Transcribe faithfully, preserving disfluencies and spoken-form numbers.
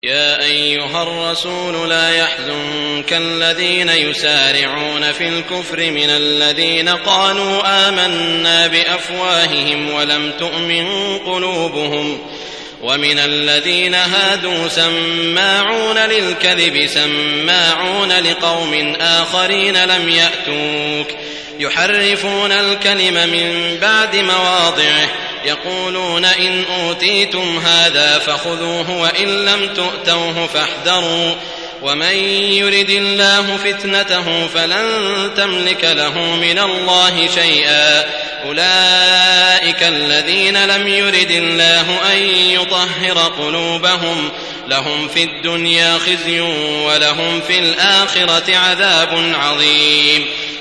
يا أيها الرسول لا يحزنك الذين يسارعون في الكفر من الذين قالوا آمنا بأفواههم ولم تؤمن قلوبهم ومن الذين هادوا سماعون للكذب سماعون لقوم آخرين لم يأتوك يحرفون الكلم من بعد مواضعه يقولون إن أوتيتم هذا فخذوه وإن لم تؤتوه فاحذروا ومن يرد الله فتنته فلن تملك له من الله شيئا أولئك الذين لم يرد الله أن يطهر قلوبهم لهم في الدنيا خزي ولهم في الآخرة عذاب عظيم